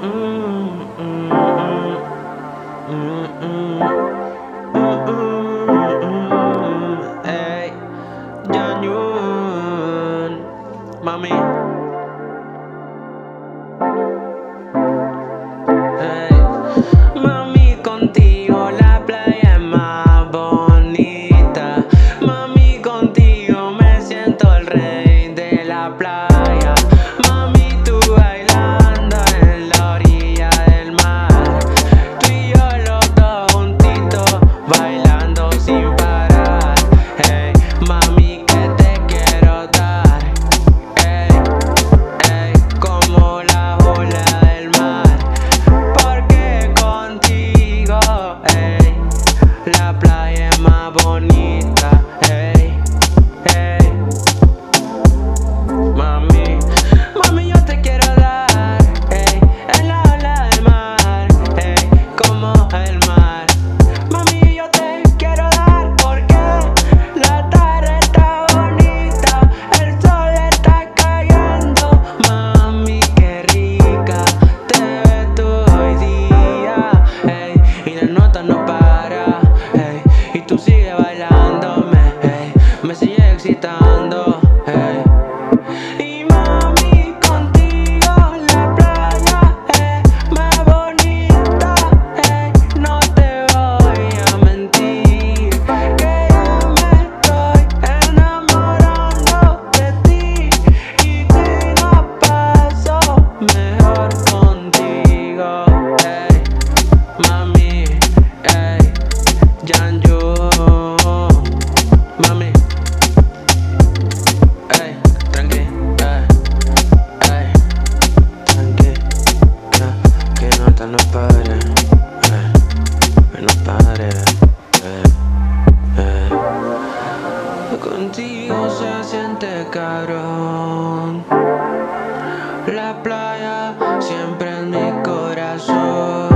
Ey, Janyun, mami. Ey, mami, contigo la playa es más bonita. Mami, contigo me siento el rey de la playa. Mami, tú bailando en la orilla del mar. Tú y yo los dos juntitos bailando sin parar. Hey, mami, que te quiero dar. Hey, hey, como la ola del mar. Porque contigo, hey, la playa es más bonita. Hey, hey, mami, mami, yo te quiero dar. Hey, en la ola del mar. Hey, como el mar. Mami, yo te quiero dar porque la tarde está bonita, el sol está cayendo. Mami, qué rica te ves tú hoy día. Hey, y la nota no para. Hey, y tú sigues bailándome. Hey, me sigues excitando. Hey. Y mami, contigo la playa es más bonita. Hey, no te voy a mentir que ya me estoy enamorando de ti. Y si no paso mejor contigo. Hey, mami, hey, Janyun, mami. Ey, tranqui, ey, tranqui, que nota no pare, que no pare, Contigo se siente cabrón, la playa siempre en mi corazón.